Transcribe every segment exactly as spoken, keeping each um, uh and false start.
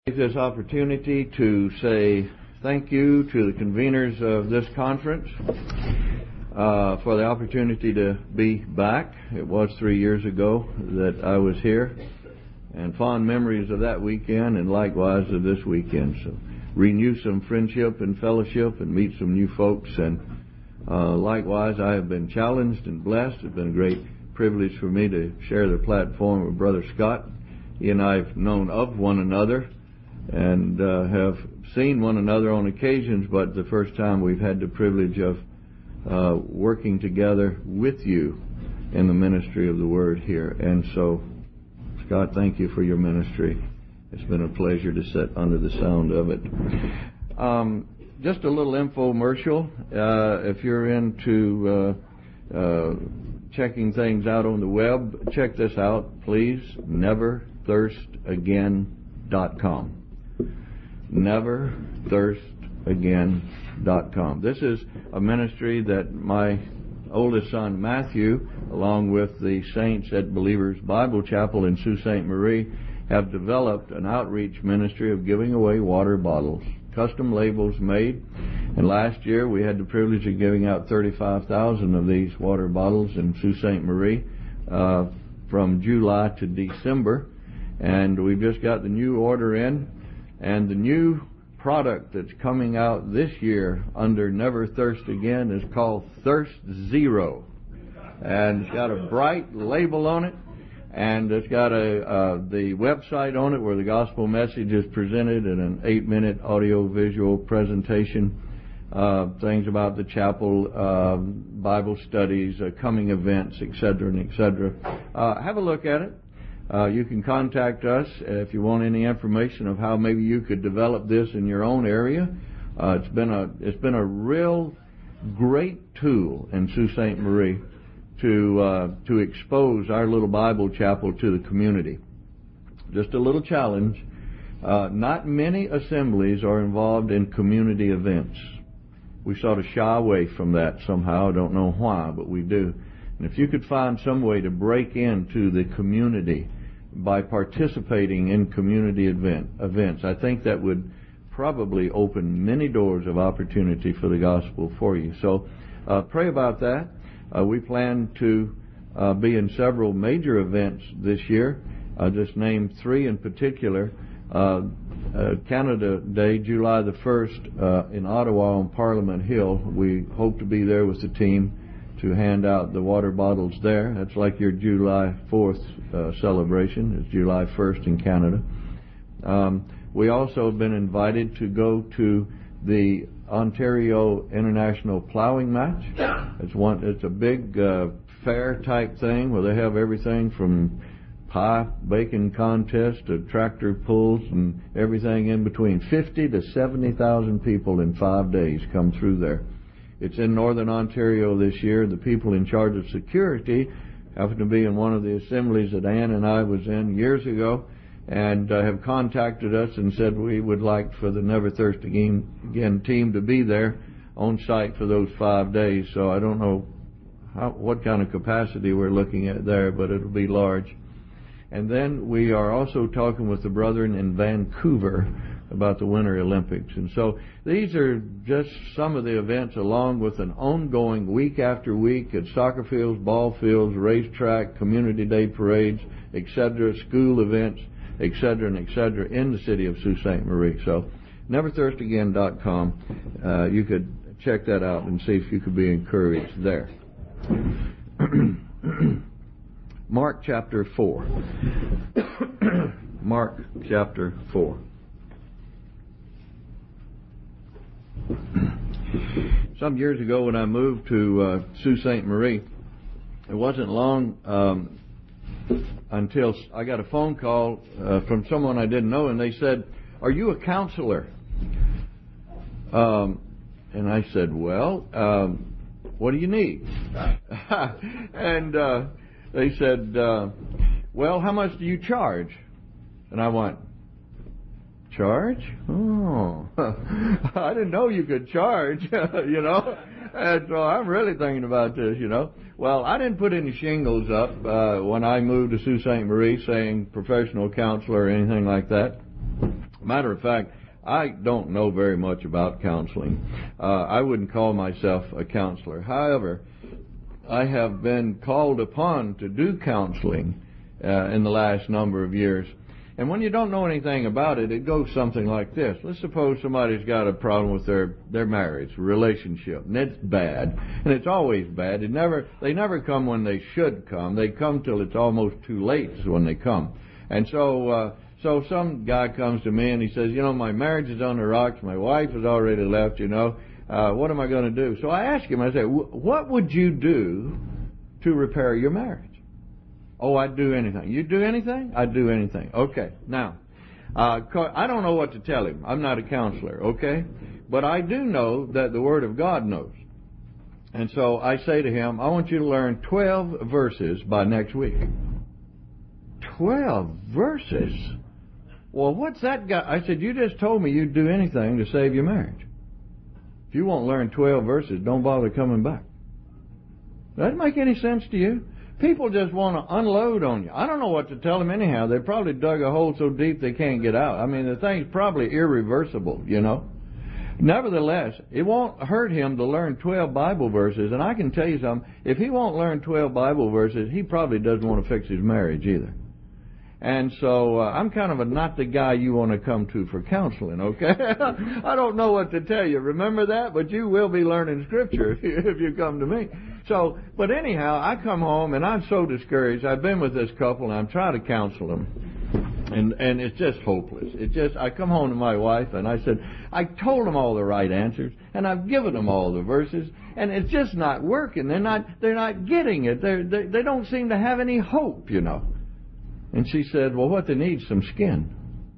Take this opportunity to say thank you to the conveners of this conference uh, for the opportunity to be back. It was three years ago that I was here, and fond memories of that weekend and likewise of this weekend. So renew some friendship and fellowship and meet some new folks, and uh, likewise I have been challenged and blessed. It's been a great privilege for me to share the platform with Brother Scott. He and I have known of one another and uh, have seen one another on occasions, but the first time we've had the privilege of uh, working together with you in the ministry of the Word here. And so, Scott, thank you for your ministry. It's been a pleasure to sit under the sound of it. Um, just a little infomercial. Uh, if you're into uh, uh, checking things out on the web, check this out, please. never thirst again dot com. never thirst again dot com. This is a ministry that my oldest son Matthew, along with the saints at Believers Bible Chapel in Sault Ste. Marie, have developed an outreach ministry of giving away water bottles, custom labels made. And last year we had the privilege of giving out thirty-five thousand of these water bottles in Sault Ste. Marie uh, from July to December. And we've just got the new order in. And the new product that's coming out this year under Never Thirst Again is called Thirst Zero. And it's got a bright label on it. And it's got a uh, the website on it where the gospel message is presented in an eight-minute audio-visual presentation. Uh, things about the chapel, uh, Bible studies, uh, coming events, et cetera, and et cetera. Uh, have a look at it. Uh, you can contact us if you want any information of how maybe you could develop this in your own area. Uh, it's been a it's been a real great tool in Sault Ste. Marie to uh, to expose our little Bible chapel to the community. Just a little challenge. Uh, not many assemblies are involved in community events. We sort of shy away from that somehow. I don't know why, but we do. And if you could find some way to break into the community by participating in community event, events, I think that would probably open many doors of opportunity for the gospel for you. So uh, pray about that. Uh, we plan to uh, be in several major events this year. I'll just name three in particular. Uh, uh, Canada Day, July the first, uh, in Ottawa on Parliament Hill. We hope to be there with the team to hand out the water bottles there. That's like your July fourth uh, celebration. It's July first in Canada. Um, we also have been invited to go to the Ontario International Plowing Match. It's one. It's a big uh, fair type thing where they have everything from pie baking contest to tractor pulls and everything in between. Fifty to seventy thousand people in five days come through there. It's in Northern Ontario this year. The people in charge of security happen to be in one of the assemblies that Ann and I was in years ago, and uh, have contacted us and said we would like for the Never Thirst Again, again team to be there on site for those five days. So I don't know how, what kind of capacity we're looking at there, but it'll be large. And then we are also talking with the brethren in Vancouver about the Winter Olympics. And so these are just some of the events, along with an ongoing week after week at soccer fields, ball fields, racetrack, community day parades, et cetera, school events, et cetera, and et cetera, in the city of Sault Ste. Marie. So never thirst again dot com. Uh, you could check that out and see if you could be encouraged there. Mark chapter four. Mark chapter four. Some years ago when I moved to uh, Sault Ste. Marie, it wasn't long um, until I got a phone call uh, from someone I didn't know, and they said, "Are you a counselor?" Um, and I said, "Well, um, what do you need?" and uh, they said, uh, "Well, how much do you charge?" And I went, "Charge? Oh, I didn't know you could charge," you know. And so I'm really thinking about this, you know. Well, I didn't put any shingles up uh, when I moved to Sault Ste. Marie saying professional counselor or anything like that. Matter of fact, I don't know very much about counseling. Uh, I wouldn't call myself a counselor. However, I have been called upon to do counseling uh, in the last number of years. And when you don't know anything about it, it goes something like this. Let's suppose somebody's got a problem with their, their marriage, relationship, and it's bad. And it's always bad. It never, they never come when they should come. They come till it's almost too late when they come. And so, uh, so some guy comes to me and he says, you know, my marriage is on the rocks. My wife has already left, you know. Uh, what am I going to do? So I ask him, I say, what would you do to repair your marriage? Oh, I'd do anything. You'd do anything? I'd do anything. Okay. Now, uh, I don't know what to tell him. I'm not a counselor, okay? But I do know that the Word of God knows. And so I say to him, I want you to learn twelve verses by next week. twelve verses? Well, what's that guy? I said, you just told me you'd do anything to save your marriage. If you won't learn twelve verses, don't bother coming back. Does that make any sense to you? People just want to unload on you. I don't know what to tell them anyhow. They probably dug a hole so deep they can't get out. I mean, the thing's probably irreversible, you know. Nevertheless, it won't hurt him to learn twelve Bible verses. And I can tell you something, if he won't learn twelve Bible verses, he probably doesn't want to fix his marriage either. And so uh, I'm kind of a not the guy you want to come to for counseling, okay? I don't know what to tell you. Remember that? But you will be learning Scripture if you, if you come to me. So, but anyhow, I come home and I'm so discouraged. I've been with this couple and I'm trying to counsel them. And, and it's just hopeless. It just, I come home to my wife and I said, I told them all the right answers and I've given them all the verses and it's just not working. They're not, they're not getting it. They're, they, they don't seem to have any hope, you know. And she said, well, what they need is some skin.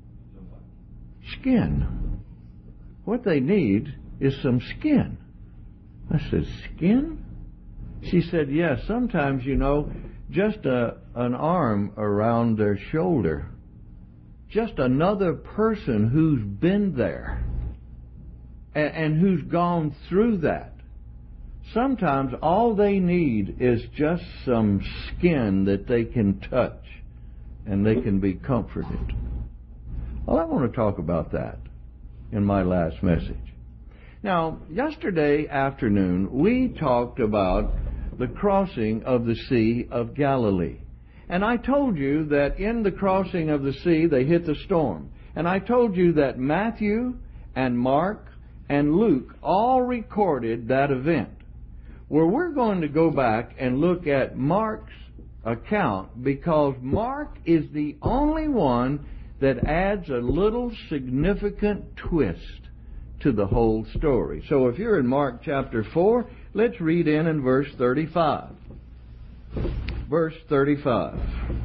Skin. What they need is some skin. I said, skin? She said, yes, sometimes, you know, just a, an arm around their shoulder. Just another person who's been there and, and who's gone through that. Sometimes all they need is just some skin that they can touch and they can be comforted. Well, I want to talk about that in my last message. Now, yesterday afternoon, we talked about the crossing of the Sea of Galilee. And I told you that in the crossing of the sea, they hit the storm. And I told you that Matthew and Mark and Luke all recorded that event. Well, we're going to go back and look at Mark's account because Mark is the only one that adds a little significant twist to the whole story. So if you're in Mark chapter four, let's read in in verse thirty-five. Verse thirty-five.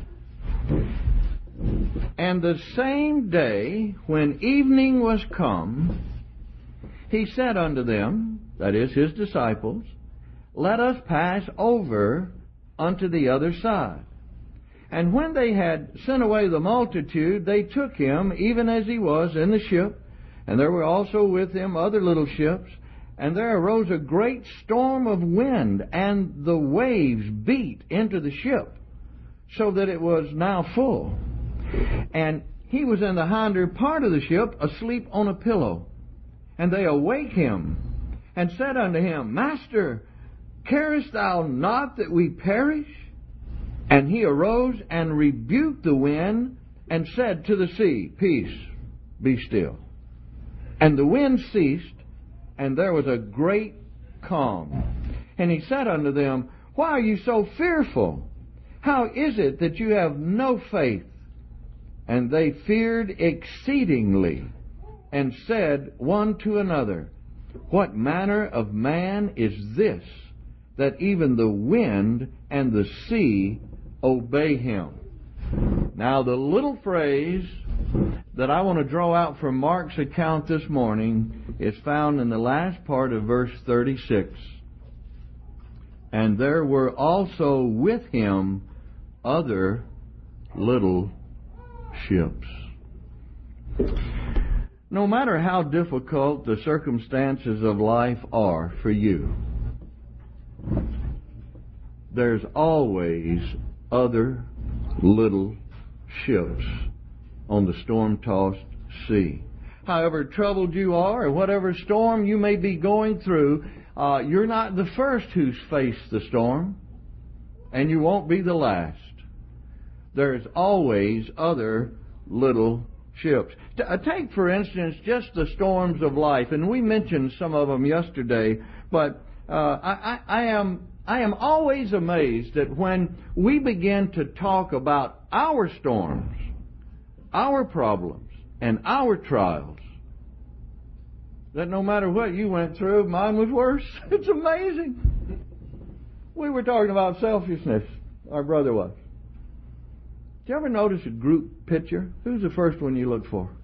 And the same day when evening was come, he said unto them, that is, his disciples, let us pass over unto the other side. And when they had sent away the multitude, they took him, even as he was, in the ship, and there were also with him other little ships, and there arose a great storm of wind, and the waves beat into the ship, so that it was now full. And he was in the hinder part of the ship, asleep on a pillow. And they awake him, and said unto him, Master, carest thou not that we perish? And he arose and rebuked the wind, and said to the sea, Peace, be still. And the wind ceased, and there was a great calm. And he said unto them, Why are you so fearful? How is it that you have no faith? And they feared exceedingly, and said one to another, What manner of man is this, that even the wind and the sea obey him? Now, the little phrase that I want to draw out from Mark's account this morning is found in the last part of verse thirty-six. And there were also with him other little ships. No matter how difficult the circumstances of life are for you, there's always other little ships on the storm-tossed see. However troubled you are, or whatever storm you may be going through, uh, you're not the first who's faced the storm, and you won't be the last. There's always other little ships. T- take, for instance, just the storms of life, and we mentioned some of them yesterday, but uh, I, I, I am I am always amazed that when we begin to talk about our storms, our problems, and our trials, that no matter what you went through, mine was worse. It's amazing. We were talking about selfishness, our brother was. Did you ever notice a group picture? Who's the first one you look for?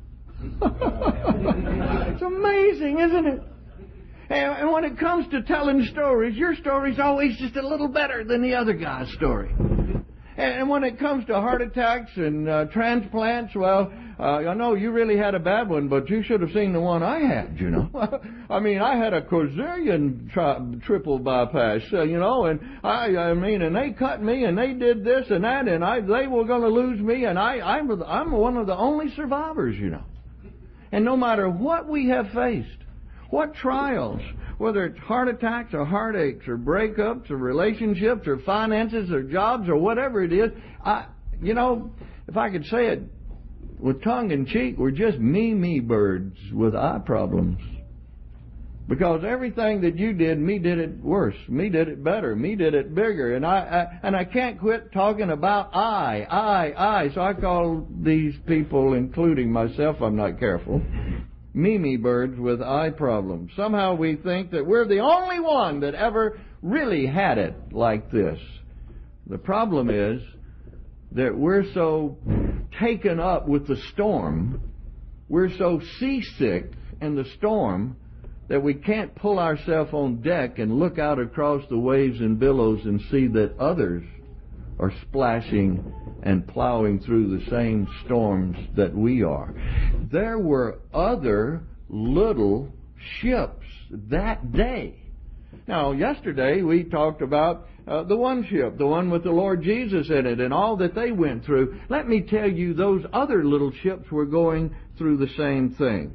It's amazing, isn't it? And, and when it comes to telling stories, your story's always just a little better than the other guy's story. And, and when it comes to heart attacks and uh, transplants, well, uh, I know you really had a bad one, but you should have seen the one I had, you know. I mean, I had a quadrillion tri- triple bypass, uh, you know, and I, I mean, and they cut me, and they did this and that, and I, they were going to lose me, and I, I'm, I'm one of the only survivors, you know. And no matter what we have faced, what trials, whether it's heart attacks or heartaches or breakups or relationships or finances or jobs or whatever it is, I, you know, if I could say it with tongue in cheek, we're just me-me birds with eye problems. Because everything that you did, me did it worse. Me did it better. Me did it bigger. And I, I and I can't quit talking about I, I, I. So I call these people, including myself, I'm not careful, me-me birds with eye problems. Somehow we think that we're the only one that ever really had it like this. The problem is that we're so taken up with the storm, we're so seasick in the storm, that we can't pull ourselves on deck and look out across the waves and billows and see that others are splashing and plowing through the same storms that we are. There were other little ships that day. Now, yesterday we talked about uh, the one ship, the one with the Lord Jesus in it, and all that they went through. Let me tell you, those other little ships were going through the same thing.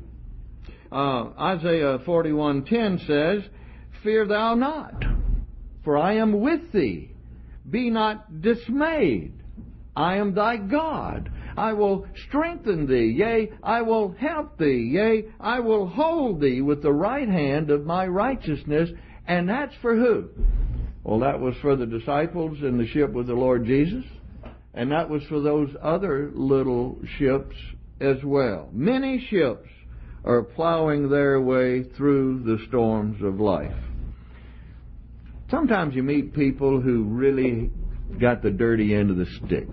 Uh, Isaiah forty-one ten says, "Fear thou not, for I am with thee. Be not dismayed. I am thy God. I will strengthen thee. Yea, I will help thee. Yea, I will hold thee with the right hand of my righteousness." And that's for who? Well, that was for the disciples in the ship with the Lord Jesus. And that was for those other little ships as well. Many ships are plowing their way through the storms of life. Sometimes you meet people who really got the dirty end of the stick.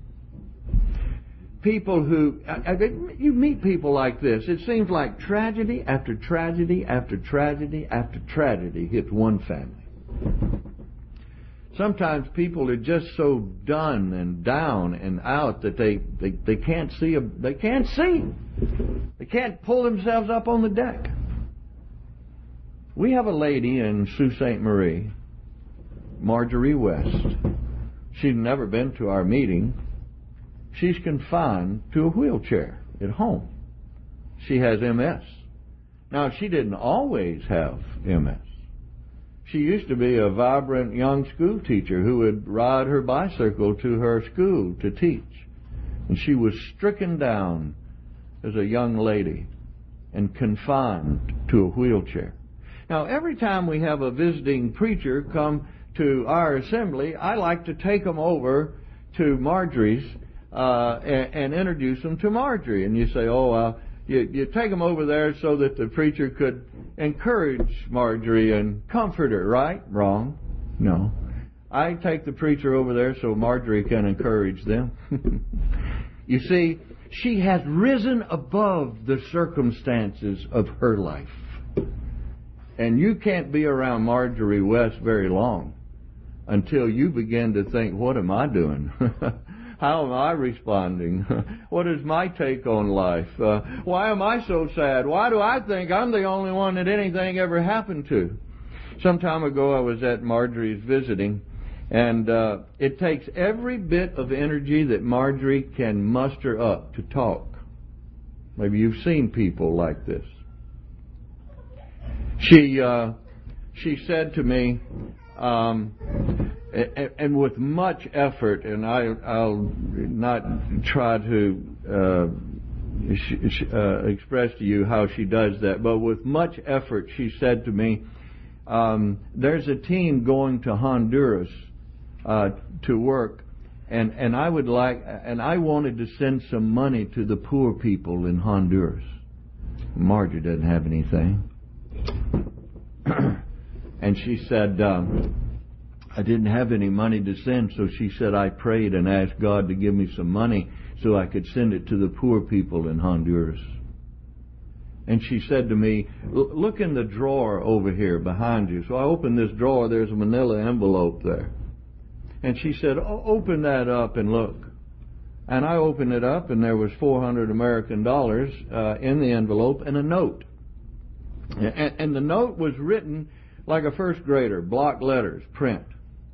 People who, you meet people like this. It seems like tragedy after tragedy after tragedy after tragedy hits one family. Sometimes people are just so done and down and out that they, they, they can't see a, they can't see. They can't pull themselves up on the deck. We have a lady in Sault Ste. Marie, Marjorie West. She's never been to our meeting. She's confined to a wheelchair at home. She has M S. Now, she didn't always have M S. She used to be a vibrant young school teacher who would ride her bicycle to her school to teach. And she was stricken down as a young lady and confined to a wheelchair. Now, every time we have a visiting preacher come to our assembly, I like to take them over to Marjorie's uh, and, and introduce them to Marjorie. And you say, oh, uh, you, you take them over there so that the preacher could encourage Marjorie and comfort her, right? Wrong. No. I take the preacher over there so Marjorie can encourage them. You see, she has risen above the circumstances of her life. And you can't be around Marjorie West very long until you begin to think, what am I doing? How am I responding? What is my take on life? Uh, why am I so sad? Why do I think I'm the only one that anything ever happened to? Some time ago I was at Marjorie's visiting, and uh, it takes every bit of energy that Marjorie can muster up to talk. Maybe you've seen people like this. She uh, she said to me, um, and, and with much effort, and I, I'll not try to uh, sh- sh- uh, express to you how she does that, but with much effort, she said to me, um, "There's a team going to Honduras uh, to work, and and I would like, and I wanted to send some money to the poor people in Honduras." Marjorie doesn't have anything. And she said, um, I didn't have any money to send, so she said I prayed and asked God to give me some money so I could send it to the poor people in Honduras. And she said to me, look in the drawer over here behind you. So I opened this drawer, there's a manila envelope there. And she said, oh, open that up and look. And I opened it up, and there was four hundred American dollars uh, in the envelope and a note. And, and the note was written like a first grader, block letters, print.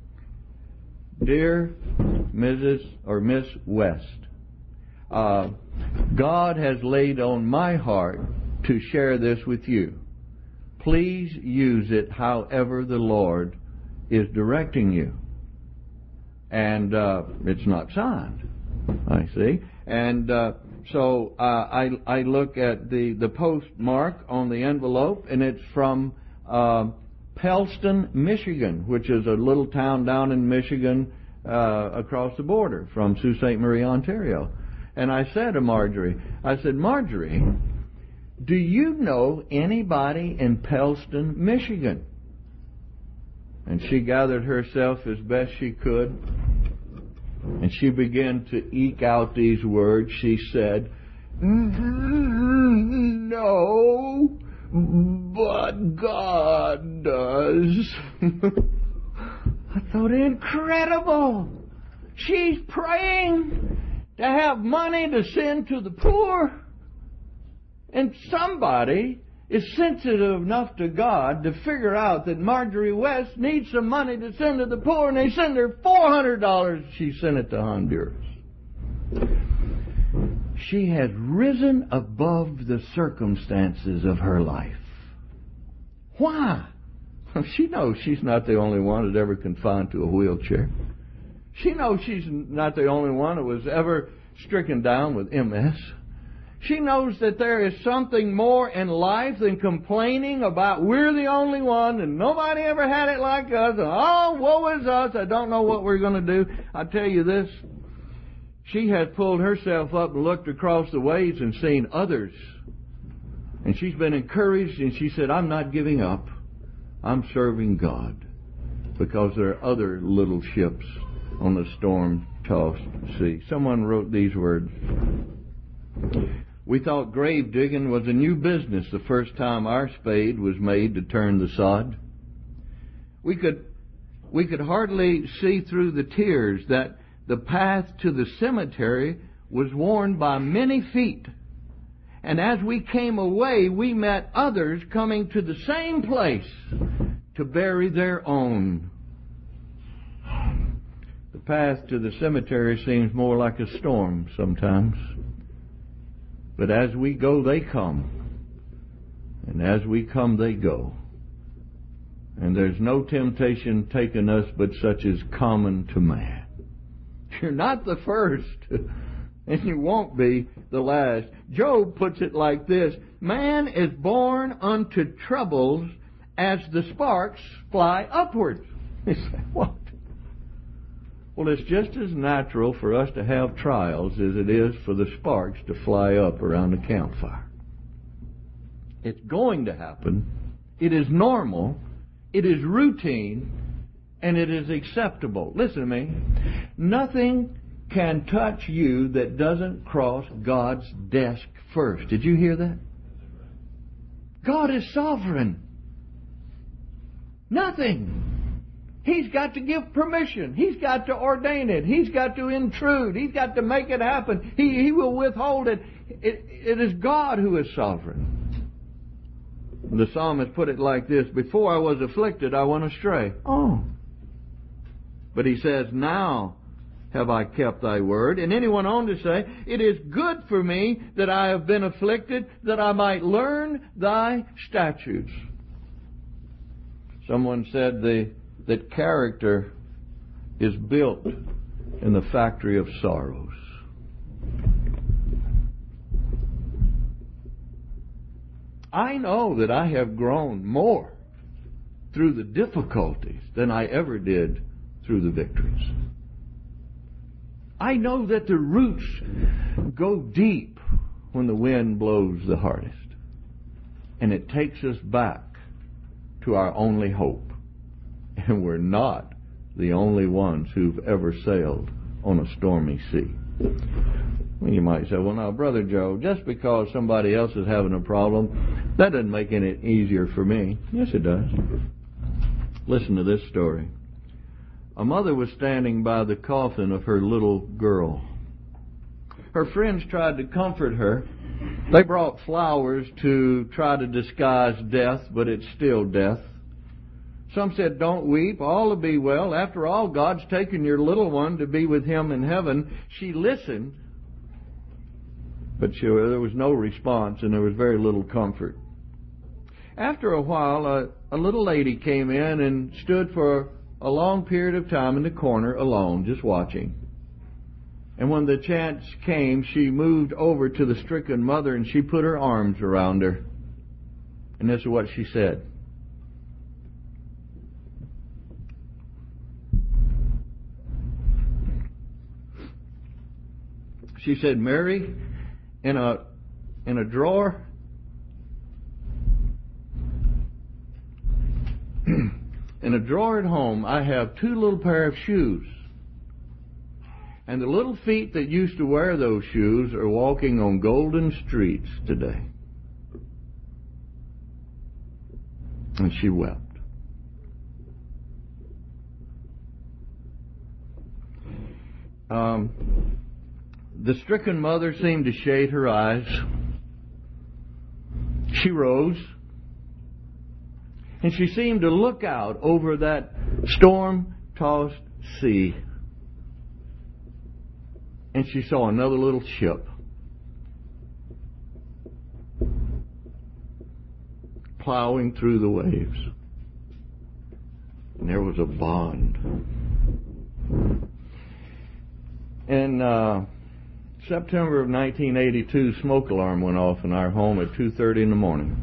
Dear Missus or Miss West, uh, God has laid on my heart to share this with you. Please use it however the Lord is directing you. And uh, it's not signed, I see. And uh, so uh, I, I look at the, the postmark on the envelope, and it's from uh, Pellston, Michigan, which is a little town down in Michigan uh, across the border from Sault Ste. Marie, Ontario. And I said to Marjorie, I said, Marjorie, do you know anybody in Pellston, Michigan? And she gathered herself as best she could, and she began to eke out these words. She said, no, but God does. I thought, incredible. She's praying to have money to send to the poor. And somebody is sensitive enough to God to figure out that Marjorie West needs some money to send to the poor, and they send her four hundred dollars. She sent it to Honduras. She has risen above the circumstances of her life. Why? She knows she's not the only one that's ever confined to a wheelchair. She knows she's not the only one who was ever stricken down with M S. She knows that there is something more in life than complaining about we're the only one and nobody ever had it like us. And, oh, woe is us. I don't know what we're going to do. I tell you this. She has pulled herself up and looked across the ways and seen others. And she's been encouraged, and she said, I'm not giving up. I'm serving God, because there are other little ships on the storm-tossed sea. Someone wrote these words. We thought grave digging was a new business the first time our spade was made to turn the sod. We could, we could hardly see through the tears that the path to the cemetery was worn by many feet. And as we came away, we met others coming to the same place to bury their own. The path to the cemetery seems more like a storm sometimes. But as we go, they come. And as we come, they go. And there's no temptation taken us but such as common to man. You're not the first, and you won't be the last. Job puts it like this: man is born unto troubles as the sparks fly upwards. You say, what? Well, it's just as natural for us to have trials as it is for the sparks to fly up around a campfire. It's going to happen. It is normal. It is routine. And it is acceptable. Listen to me. Nothing can touch you that doesn't cross God's desk first. Did you hear that? God is sovereign. Nothing. He's got to give permission. He's got to ordain it. He's got to intrude. He's got to make it happen. He, he will withhold it. it. It is God who is sovereign. The psalmist put it like this: before I was afflicted, I went astray. Oh. But he says, now have I kept thy word. And then he went on to say, it is good for me that I have been afflicted, that I might learn thy statutes. Someone said the, that character is built in the factory of sorrows. I know that I have grown more through the difficulties than I ever did through the victories. I know that the roots go deep when the wind blows the hardest. And it takes us back to our only hope. And we're not the only ones who've ever sailed on a stormy sea. Well, you might say, well, now, Brother Joe, just because somebody else is having a problem, that doesn't make it easier for me. Yes, it does. Listen to this story. A mother was standing by the coffin of her little girl. Her friends tried to comfort her. They brought flowers to try to disguise death, but it's still death. Some said, don't weep, all will be well. After all, God's taken your little one to be with Him in heaven. She listened, but she, there was no response, and there was very little comfort. After a while, a, a little lady came in and stood for a long period of time in the corner alone, just watching. And when the chance came, she moved over to the stricken mother and she put her arms around her. And this is what she said. She said, Mary, in a in a drawer in a drawer at home, I have two little pair of shoes. And the little feet that used to wear those shoes are walking on golden streets today. And she wept. Um, the stricken mother seemed to shade her eyes. She rose. And she seemed to look out over that storm-tossed sea. And she saw another little ship plowing through the waves. And there was a bond. In uh, September of nineteen eighty-two, smoke alarm went off in our home at two thirty in the morning.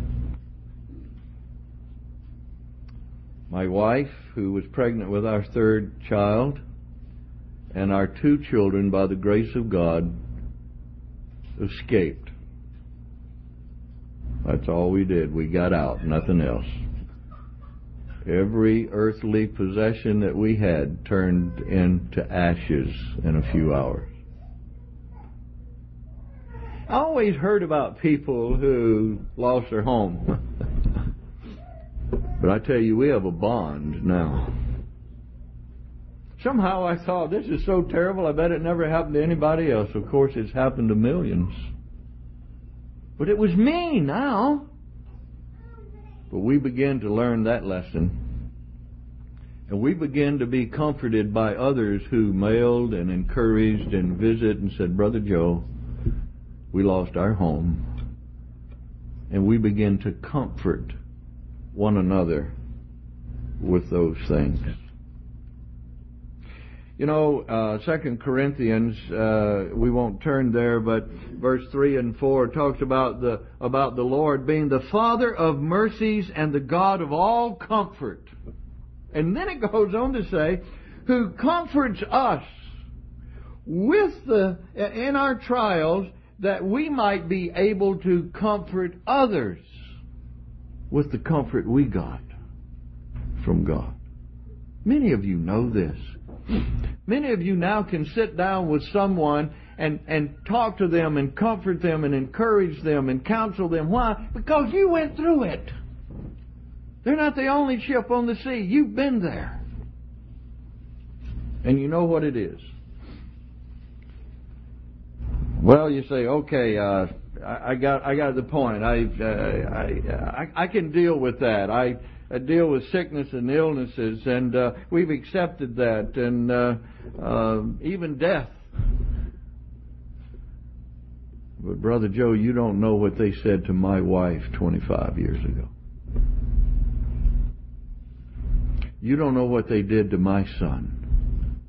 My wife, who was pregnant with our third child, and our two children, by the grace of God, escaped. That's all we did. We got out, nothing else. Every earthly possession that we had turned into ashes in a few hours. I always heard about people who lost their home. But I tell you, we have a bond now. Somehow I thought, this is so terrible, I bet it never happened to anybody else. Of course, it's happened to millions. But it was me now. But we begin to learn that lesson. And we begin to be comforted by others who mailed and encouraged and visited and said, Brother Joe, we lost our home. And we begin to comfort one another with those things. You know, uh, Second Corinthians, uh, we won't turn there, but verse three and four talks about the about the Lord being the Father of mercies and the God of all comfort. And then it goes on to say, who comforts us with the in our trials, that we might be able to comfort others with the comfort we got from God. Many of you know this. Many of you now can sit down with someone and, and talk to them and comfort them and encourage them and counsel them. Why? Because you went through it. They're not the only ship on the sea. You've been there. And you know what it is. Well, you say, okay, uh, I, I got I got the point. I, uh, I I I can deal with that. I uh, deal with sickness and illnesses, and uh, we've accepted that, and uh, uh, even death. But Brother Joe, you don't know what they said to my wife twenty-five years ago. You don't know what they did to my son.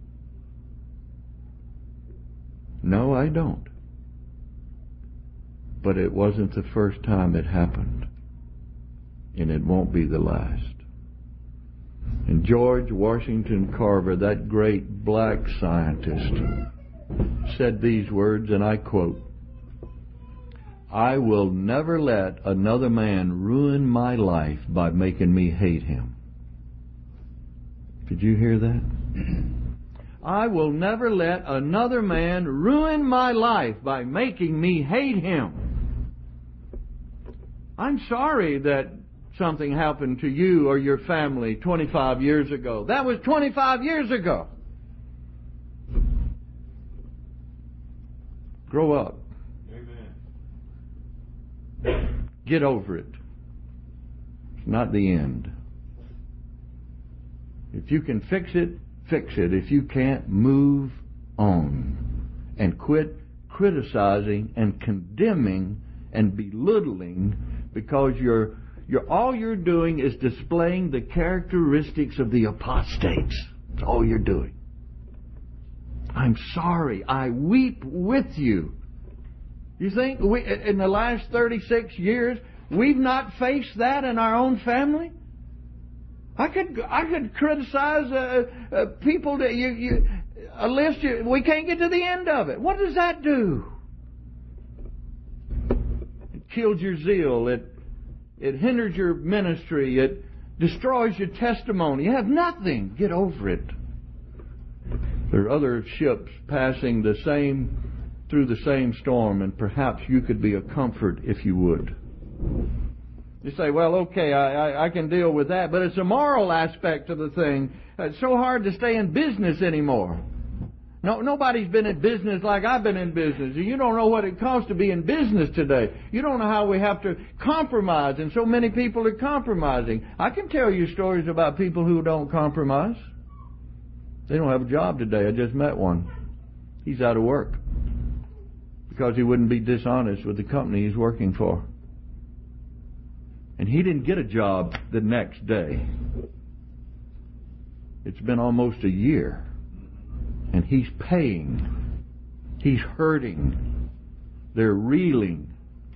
No, I don't. But it wasn't the first time it happened. And it won't be the last. And George Washington Carver, that great black scientist, said these words, and I quote, "I will never let another man ruin my life by making me hate him." Did you hear that? I will never let another man ruin my life by making me hate him. I'm sorry that something happened to you or your family twenty-five years ago. That was twenty-five years ago. Grow up. Amen. Get over it. It's not the end. If you can fix it, fix it. If you can't, move on. And quit criticizing and condemning and belittling, because you're, you're, all you're doing is displaying the characteristics of the apostates. That's all you're doing. I'm sorry. I weep with you. You think we, in the last thirty-six years, we've not faced that in our own family? I could I could criticize uh, uh, people that you, you a list you, we can't get to the end of it. What does that do? It kills your zeal. It it hinders your ministry. It destroys your testimony. You have nothing. Get over it. There are other ships passing the same through the same storm, and perhaps you could be a comfort if you would. You say, well, okay, I, I, I can deal with that, but it's a moral aspect of the thing. It's so hard to stay in business anymore. No, nobody's been in business like I've been in business. You don't know what it costs to be in business today. You don't know how we have to compromise, and so many people are compromising. I can tell you stories about people who don't compromise. They don't have a job today. I just met one. He's out of work because he wouldn't be dishonest with the company he's working for. And he didn't get a job the next day. It's been almost a year. And he's paying. He's hurting. They're reeling.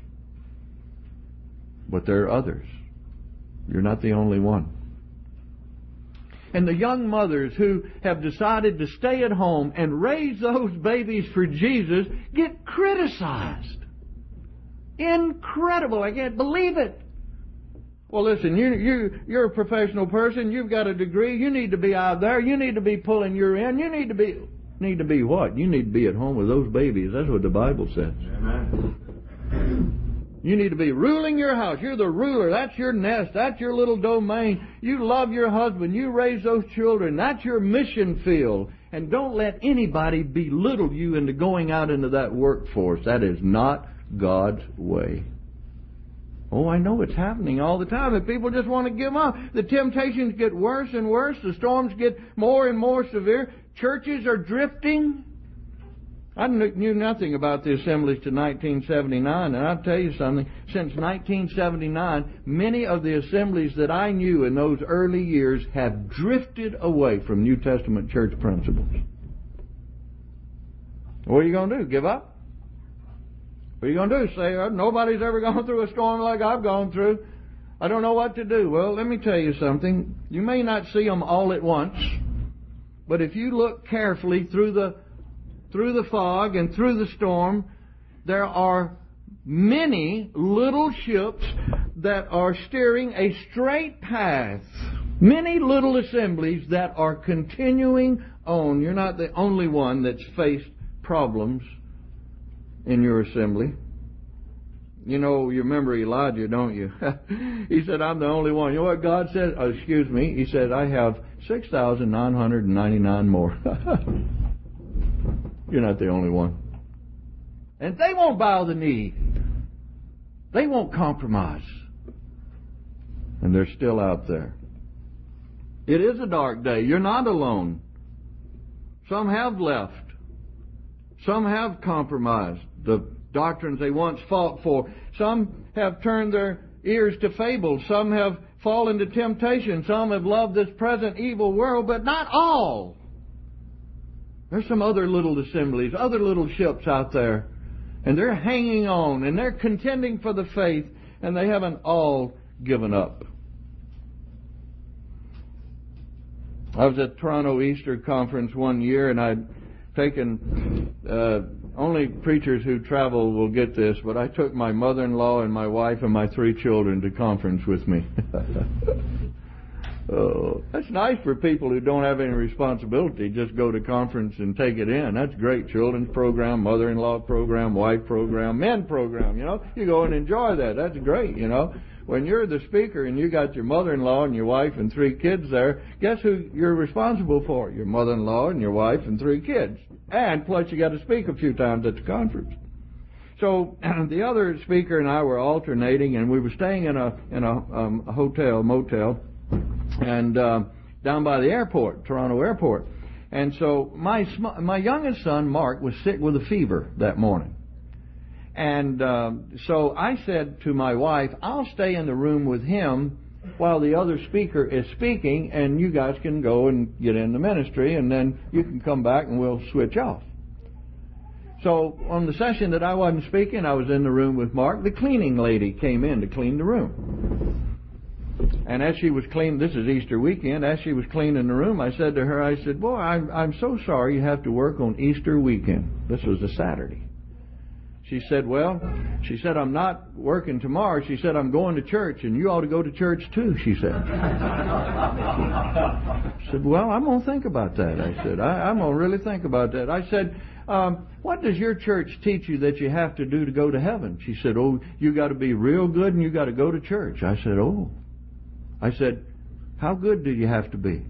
But there are others. You're not the only one. And the young mothers who have decided to stay at home and raise those babies for Jesus get criticized. Incredible. I can't believe it. Well, listen, you, you, you're a professional person. You've got a degree. You need to be out there. You need to be pulling your end. You need to be... Need to be what? You need to be at home with those babies. That's what the Bible says. Amen. You need to be ruling your house. You're the ruler. That's your nest. That's your little domain. You love your husband. You raise those children. That's your mission field. And don't let anybody belittle you into going out into that workforce. That is not God's way. Oh, I know it's happening all the time, and people just want to give up. The temptations get worse and worse. The storms get more and more severe. Churches are drifting. I knew nothing about the assemblies to nineteen seventy-nine, and I'll tell you something. Since nineteen seventy-nine, many of the assemblies that I knew in those early years have drifted away from New Testament church principles. What are you going to do? Give up? What are you going to do? Say, oh, nobody's ever gone through a storm like I've gone through. I don't know what to do. Well, let me tell you something. You may not see them all at once, but if you look carefully through the through the fog and through the storm, there are many little ships that are steering a straight path. Many little assemblies that are continuing on. You're not the only one that's faced problems in your assembly. You know, you remember Elijah, don't you? He said, I'm the only one. You know what God said? Oh, excuse me. He said, I have six thousand nine hundred ninety-nine more. You're not the only one. And they won't bow the knee. They won't compromise. And they're still out there. It is a dark day. You're not alone. Some have left. Some have compromised the doctrines they once fought for. Some have turned their ears to fables. Some have fallen to temptation. Some have loved this present evil world, but not all. There's some other little assemblies, other little ships out there, and they're hanging on, and they're contending for the faith, and they haven't all given up. I was at Toronto Easter Conference one year, and I'd taken, uh, only preachers who travel will get this, but I took my mother-in-law and my wife and my three children to conference with me. Oh, that's nice for people who don't have any responsibility. Just go to conference and take it in. That's great. Children's program, mother-in-law program, wife program, men program, you know. You go and enjoy that. That's great, you know. When you're the speaker and you got your mother-in-law and your wife and three kids there, guess who you're responsible for? Your mother-in-law and your wife and three kids. And plus you got to speak a few times at the conference. So the other speaker and I were alternating, and we were staying in a in a, um, a hotel, motel, and uh, down by the airport, Toronto Airport. And so my sm- my youngest son, Mark, was sick with a fever that morning. And uh, so I said to my wife, I'll stay in the room with him while the other speaker is speaking, and you guys can go and get in the ministry, and then you can come back and we'll switch off. So on the session that I wasn't speaking, I was in the room with Mark. The cleaning lady came in to clean the room. And as she was cleaning, this is Easter weekend, as she was cleaning the room, I said to her, I said, boy, I'm, I'm so sorry you have to work on Easter weekend. This was a Saturday. She said, well, she said, I'm not working tomorrow. She said, I'm going to church, and you ought to go to church too, she said. I said, well, I'm going to think about that. I said, I, I'm going to really think about that. I said, um, what does your church teach you that you have to do to go to heaven? She said, oh, you got to be real good and you got to go to church. I said, oh. I said, how good do you have to be?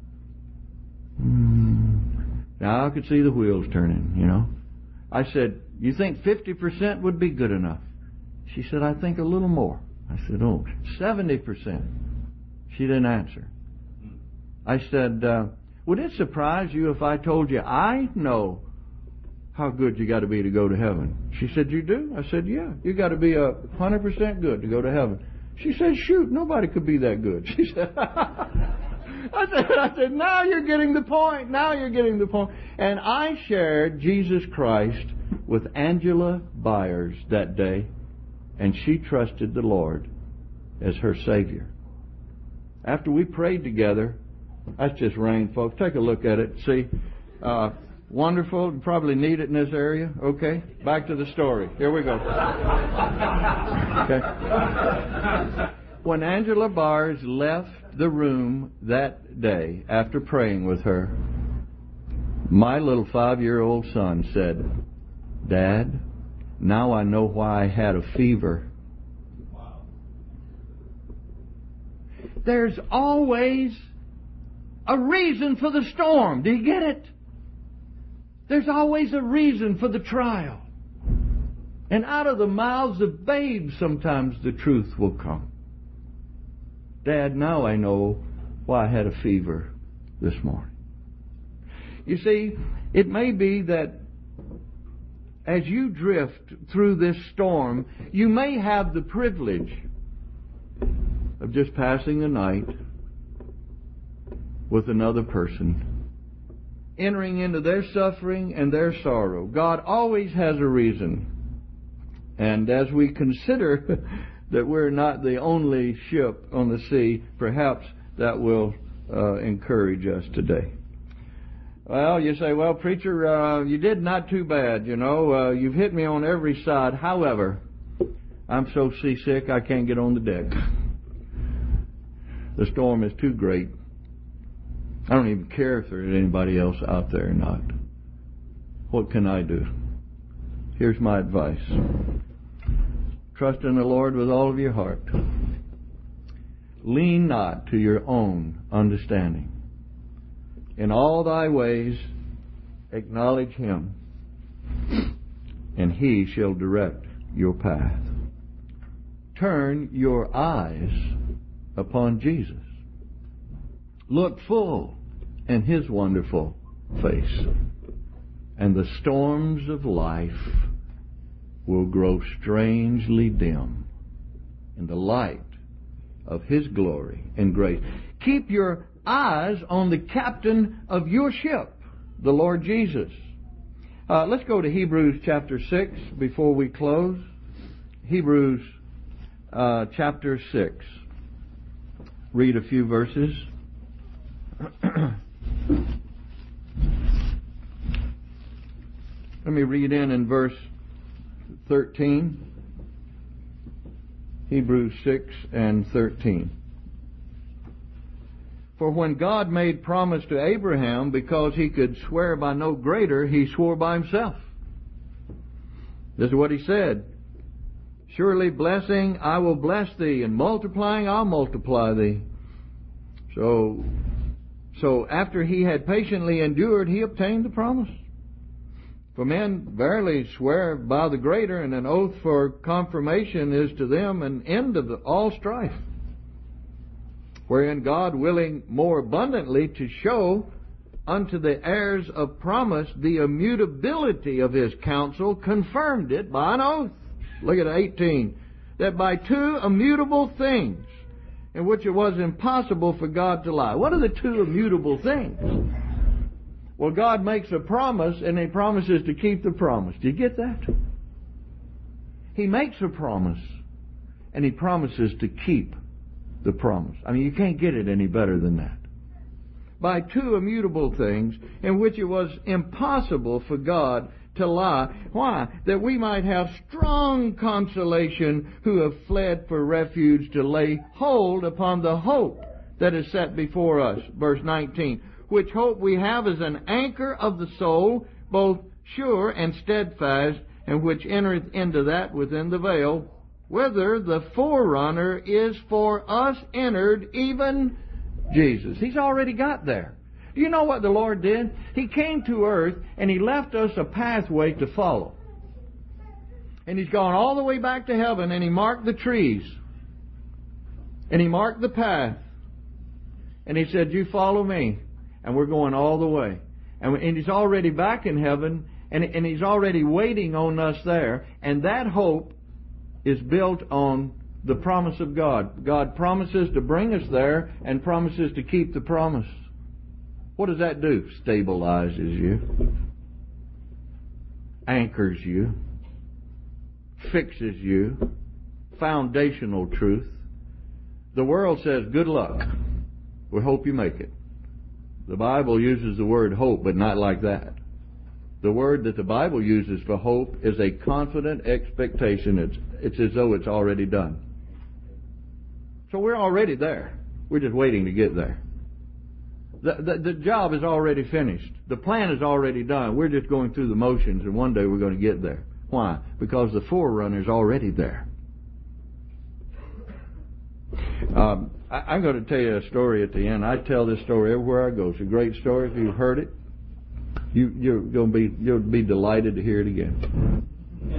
Mm. Now I could see the wheels turning, you know. I said, you think fifty percent would be good enough? She said, I think a little more. I said, oh, seventy percent. She didn't answer. I said, uh, would it surprise you if I told you I know how good you got to be to go to heaven? She said, you do? I said, yeah, you got to be a one hundred percent good to go to heaven. She said, shoot, nobody could be that good. She said, I said, I said, now you're getting the point. Now you're getting the point. And I shared Jesus Christ with Angela Byers that day, and she trusted the Lord as her Savior. After we prayed together, that's just rain, folks. Take a look at it. See, uh, wonderful. You probably need it in this area. Okay, back to the story. Here we go. Okay. When Angela Byers left the room that day after praying with her, my little five-year-old son said, Dad, now I know why I had a fever. Wow. There's always a reason for the storm. Do you get it? There's always a reason for the trial. And out of the mouths of babes sometimes the truth will come. Dad, now I know why I had a fever this morning. You see, it may be that as you drift through this storm, you may have the privilege of just passing the night with another person, entering into their suffering and their sorrow. God always has a reason. And as we consider that we're not the only ship on the sea, perhaps that will uh, encourage us today. Well, you say, well, preacher, uh, you did not too bad, you know. Uh, you've hit me on every side. However, I'm so seasick I can't get on the deck. The storm is too great. I don't even care if there's anybody else out there or not. What can I do? Here's my advice. Trust in the Lord with all of your heart. Lean not to your own understanding. In all thy ways acknowledge Him, and He shall direct your path. Turn your eyes upon Jesus. Look full in His wonderful face, and the storms of life will grow strangely dim in the light of His glory and grace. Keep your eyes on the captain of your ship, the Lord Jesus. Uh, let's go to Hebrews chapter six before we close. Hebrews uh, chapter six. Read a few verses. Let me read in in verse thirteen. Hebrews six and thirteen. For when God made promise to Abraham, because he could swear by no greater, he swore by himself. This is what he said. Surely blessing I will bless thee, and multiplying I'll multiply thee. So, so after he had patiently endured, he obtained the promise. For men verily swear by the greater, and an oath for confirmation is to them an end of the, all strife. Wherein God, willing more abundantly to show unto the heirs of promise the immutability of His counsel, confirmed it by an oath. Look at eighteen. That by two immutable things, in which it was impossible for God to lie. What are the two immutable things? Well, God makes a promise, and He promises to keep the promise. Do you get that? He makes a promise, and He promises to keep the promise. I mean, you can't get it any better than that. By two immutable things, in which it was impossible for God to lie. Why? That we might have strong consolation who have fled for refuge, to lay hold upon the hope that is set before us. Verse nineteen. Which hope we have as an anchor of the soul, both sure and steadfast, and which entereth into that within the veil, whither the forerunner is for us entered, even Jesus. He's already got there. Do you know what the Lord did? He came to earth and He left us a pathway to follow. And He's gone all the way back to heaven, and He marked the trees. And He marked the path. And He said, you follow me. And we're going all the way. And, and He's already back in heaven, and, and He's already waiting on us there. And that hope is built on the promise of God. God promises to bring us there and promises to keep the promise. What does that do? Stabilizes you, anchors you, fixes you, foundational truth. The world says, good luck. We hope you make it. The Bible uses the word hope, but not like that. The word that the Bible uses for hope is a confident expectation. It's, it's as though it's already done. So we're already there. We're just waiting to get there. The, the, the job is already finished. The plan is already done. We're just going through the motions, and one day we're going to get there. Why? Because the forerunner is already there. Um, I, I'm going to tell you a story at the end. I tell this story everywhere I go. It's a great story. If you've heard it, you, you're going to be you'll be delighted to hear it again.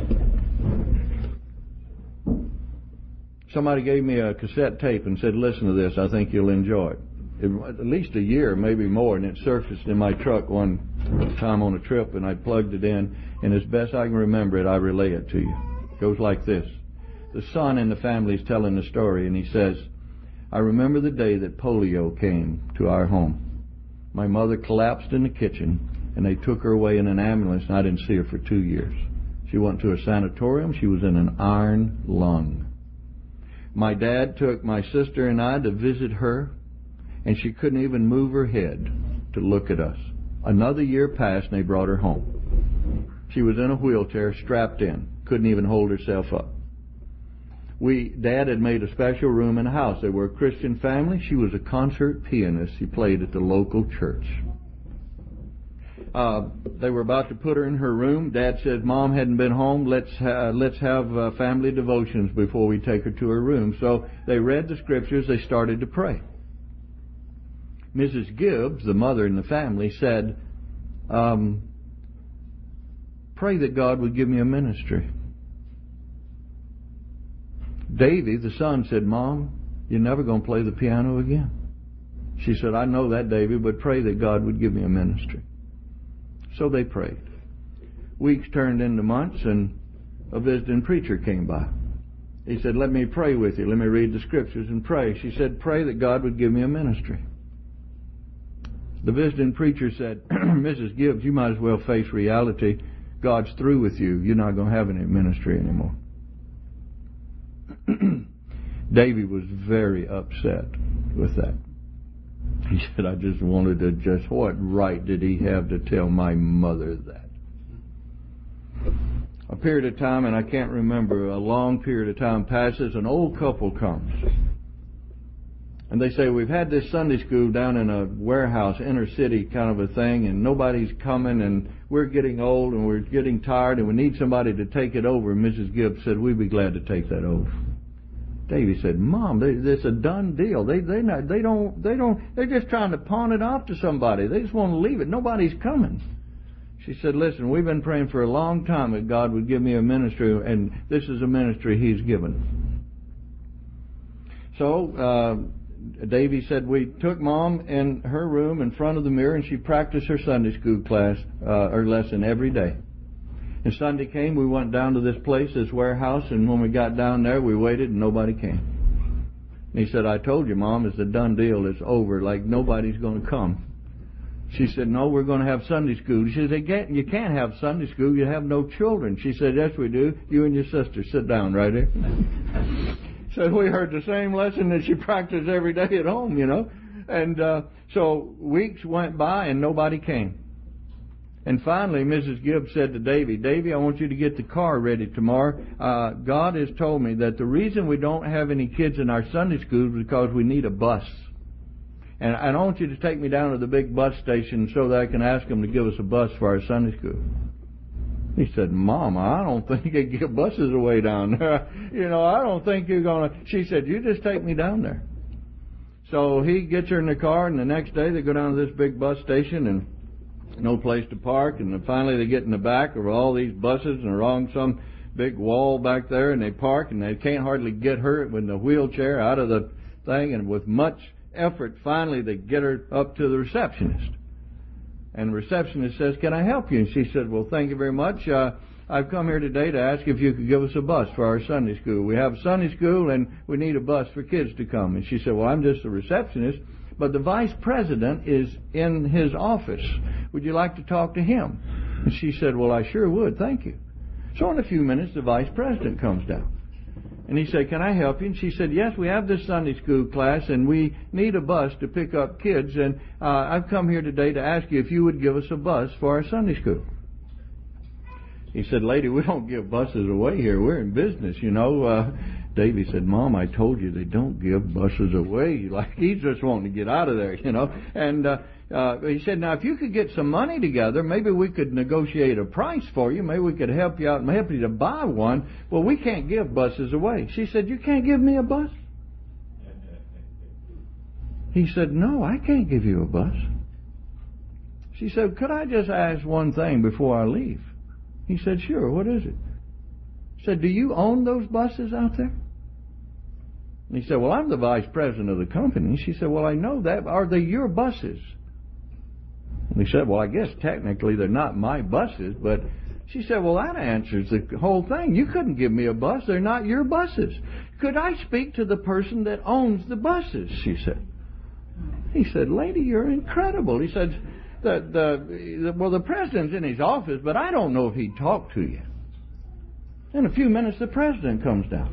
Somebody gave me a cassette tape and said, "Listen to this. I think you'll enjoy it." It at least a year, maybe more, and it surfaced in my truck one time on a trip, and I plugged it in, and as best I can remember it, I relay it to you. It goes like this. The son in the family is telling the story, and he says, I remember the day that polio came to our home. My mother collapsed in the kitchen, and they took her away in an ambulance, and I didn't see her for two years. She went to a sanatorium. She was in an iron lung. My dad took my sister and I to visit her, and she couldn't even move her head to look at us. Another year passed, and they brought her home. She was in a wheelchair, strapped in, couldn't even hold herself up. We, Dad had made a special room in the house. They were a Christian family. She was a concert pianist. She played at the local church. Uh, they were about to put her in her room. Dad said, Mom hadn't been home. Let's ha- let's have uh, family devotions before we take her to her room. So they read the scriptures. They started to pray. Missus Gibbs, the mother in the family, said, um, pray that God would give me a ministry. Davy, the son, said, Mom, you're never going to play the piano again. She said, I know that, Davy, but pray that God would give me a ministry. So they prayed. Weeks turned into months, and a visiting preacher came by. He said, let me pray with you. Let me read the scriptures and pray. She said, pray that God would give me a ministry. The visiting preacher said, Missus Gibbs, you might as well face reality. God's through with you. You're not going to have any ministry anymore. Davy was very upset with that. He said, I just wanted to just, what right did he have to tell my mother that? A period of time, and I can't remember, a long period of time passes, an old couple comes. And they say, we've had this Sunday school down in a warehouse, inner city kind of a thing, and nobody's coming, and we're getting old, and we're getting tired, and we need somebody to take it over. And Missus Gibbs said, we'd be glad to take that over. Davy said, Mom, they, it's a done deal. They they not they don't they don't they're just trying to pawn it off to somebody. They just want to leave it. Nobody's coming. She said, listen, we've been praying for a long time that God would give me a ministry, and this is a ministry He's given. So uh, Davy said we took Mom in her room in front of the mirror, and she practiced her Sunday school class uh, or lesson every day. And Sunday came, we went down to this place, this warehouse, and when we got down there, we waited and nobody came. And he said, I told you, Mom, it's a done deal. It's over. Like, nobody's going to come. She said, no, we're going to have Sunday school. She said, you can't have Sunday school. You have no children. She said, yes, we do. You and your sister sit down right there. So we heard the same lesson that she practiced every day at home, you know. And uh, so weeks went by and nobody came. And finally, Missus Gibbs said to Davy, Davy, I want you to get the car ready tomorrow. Uh, God has told me that the reason we don't have any kids in our Sunday school is because we need a bus. And I want you to take me down to the big bus station so that I can ask them to give us a bus for our Sunday school. He said, Mom, I don't think they give buses away down there. You know, I don't think you're going to... She said, you just take me down there. So he gets her in the car, and the next day they go down to this big bus station, and no place to park, and then finally they get in the back of all these buses and they're on some big wall back there, and they park, and they can't hardly get her with the wheelchair out of the thing, and with much effort finally they get her up to the receptionist. And the receptionist says, can I help you? And she said, well, thank you very much. Uh, I've come here today to ask if you could give us a bus for our Sunday school. We have Sunday school and we need a bus for kids to come. And she said, well, I'm just a receptionist, but the vice president is in his office. Would you like to talk to him? And she said, well, I sure would. Thank you. So in a few minutes, the vice president comes down. And he said, can I help you? And she said, yes, we have this Sunday school class, and we need a bus to pick up kids. And uh, I've come here today to ask you if you would give us a bus for our Sunday school. He said, lady, we don't give buses away here. We're in business, you know. Uh, Davy said, Mom, I told you they don't give buses away. Like, he's just wanting to get out of there, you know. And uh, uh, he said, now, if you could get some money together, maybe we could negotiate a price for you. Maybe we could help you out and help you to buy one. Well, we can't give buses away. She said, you can't give me a bus? He said, no, I can't give you a bus. She said, could I just ask one thing before I leave? He said, sure, what is it? She said, do you own those buses out there? And he said, well, I'm the vice president of the company. She said, well, I know that. Are they your buses? And he said, well, I guess technically they're not my buses, but she said, well, that answers the whole thing. You couldn't give me a bus. They're not your buses. Could I speak to the person that owns the buses? She said. He said, lady, you're incredible. He said, the, the, the, well, the president's in his office, but I don't know if he'd talk to you. In a few minutes, the president comes down.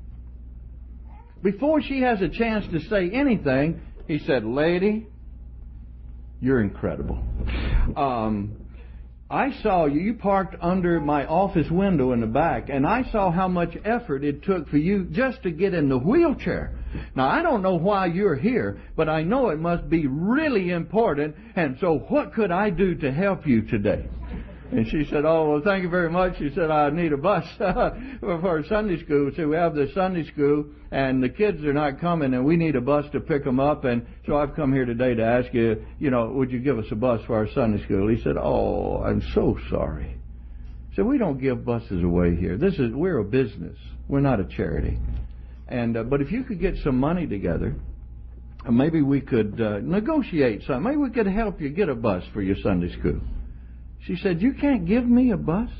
Before she has a chance to say anything, he said, lady, you're incredible. Um, I saw you, you parked under my office window in the back, and I saw how much effort it took for you just to get in the wheelchair. Now, I don't know why you're here, but I know it must be really important, and so what could I do to help you today? And she said, oh, well, thank you very much. She said, I need a bus for Sunday school. So we have the Sunday school, and the kids are not coming, and we need a bus to pick them up. And so I've come here today to ask you, you know, would you give us a bus for our Sunday school? He said, oh, I'm so sorry. He said, we don't give buses away here. This is, we're a business. We're not a charity. And uh, but if you could get some money together, uh, maybe we could uh, negotiate something. Maybe we could help you get a bus for your Sunday school. She said, you can't give me a bus?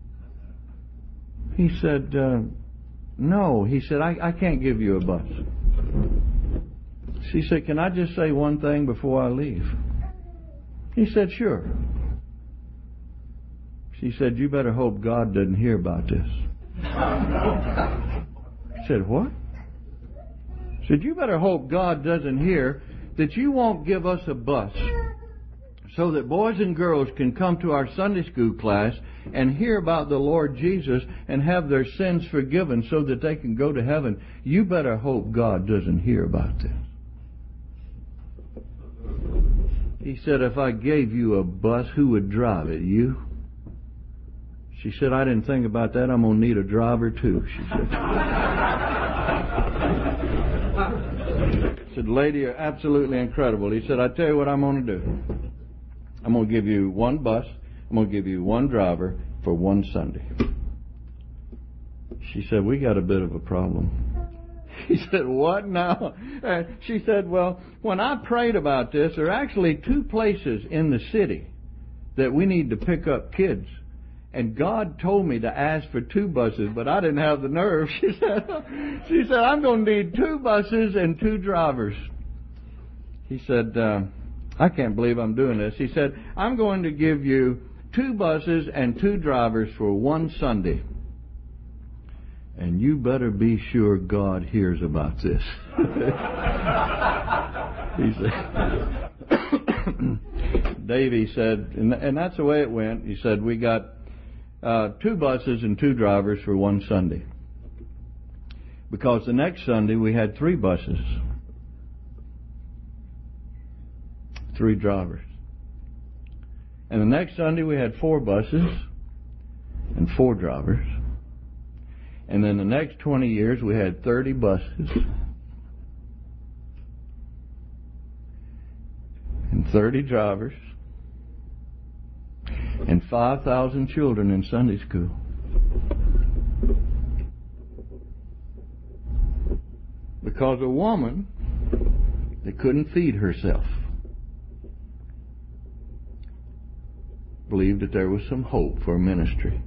He said, uh, no. He said, I, I can't give you a bus. She said, can I just say one thing before I leave? He said, sure. She said, you better hope God doesn't hear about this. He said, what? She said, you better hope God doesn't hear that you won't give us a bus so that boys and girls can come to our Sunday school class and hear about the Lord Jesus and have their sins forgiven so that they can go to heaven. You better hope God doesn't hear about this. He said, if I gave you a bus, who would drive it? You? She said, I didn't think about that. I'm going to need a driver too, she said. He said, lady, you're absolutely incredible. He said, I tell you what I'm going to do. I'm going to give you one bus. I'm going to give you one driver for one Sunday. She said, we got a bit of a problem. He said, what now? Uh, she said, well, when I prayed about this, there are actually two places in the city that we need to pick up kids. And God told me to ask for two buses, but I didn't have the nerve. She said, she said, I'm going to need two buses and two drivers. He said, uh, I can't believe I'm doing this. He said, I'm going to give you two buses and two drivers for one Sunday. And you better be sure God hears about this. He said, Davy said, and, and that's the way it went. He said, we got uh, two buses and two drivers for one Sunday. Because the next Sunday we had three buses, three drivers. And the next Sunday we had four buses and four drivers. And then the next twenty years we had thirty buses and thirty drivers and five thousand children in Sunday school. Because a woman that couldn't feed herself believed that there was some hope for ministry.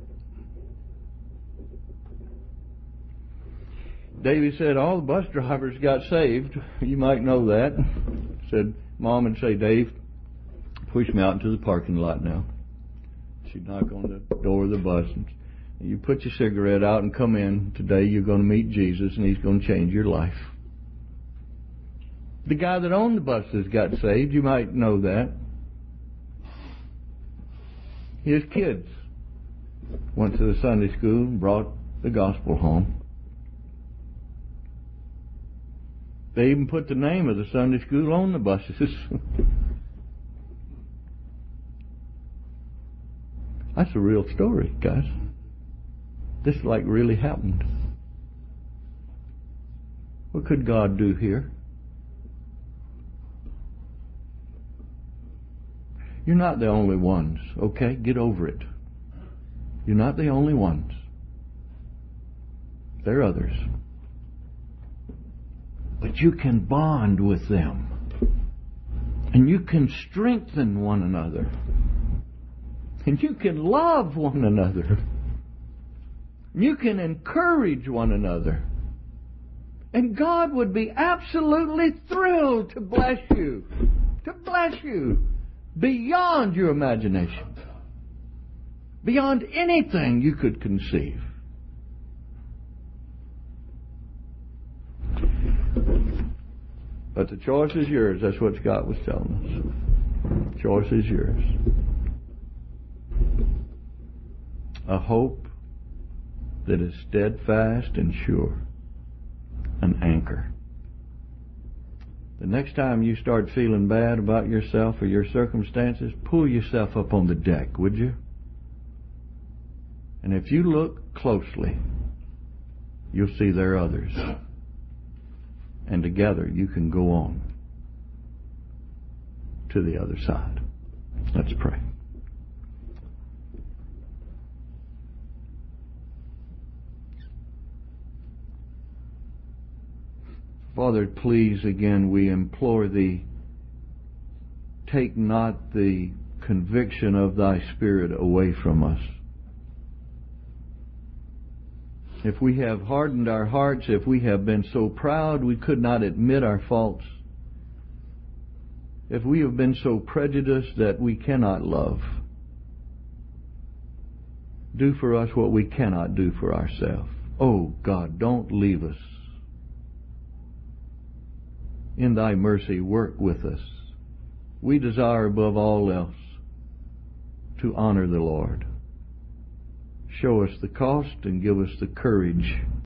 Davy said all the bus drivers got saved. You might know that. Said, Mom would say, Dave, push me out into the parking lot now. She'd knock on the door of the bus. And you put your cigarette out and come in. Today you're going to meet Jesus and He's going to change your life. The guy that owned the buses got saved. You might know that. His kids went to the Sunday school and brought the gospel home. They even put the name of the Sunday school on the buses. That's a real story, guys. This like really happened. What could God do here? You're not the only ones, okay? Get over it. You're not the only ones. There are others. But you can bond with them. And you can strengthen one another. And you can love one another. You can encourage one another. And God would be absolutely thrilled to bless you. To bless you. Beyond your imagination. Beyond anything you could conceive. But the choice is yours. That's what Scott was telling us. The choice is yours. A hope that is steadfast and sure. An anchor. The next time you start feeling bad about yourself or your circumstances, pull yourself up on the deck, would you? And if you look closely, you'll see there are others. And together you can go on to the other side. Let's pray. Father, please, again, we implore Thee, take not the conviction of Thy Spirit away from us. If we have hardened our hearts, if we have been so proud we could not admit our faults, if we have been so prejudiced that we cannot love, do for us what we cannot do for ourselves. Oh God, don't leave us. In Thy mercy, work with us. We desire above all else to honor the Lord. Show us the cost and give us the courage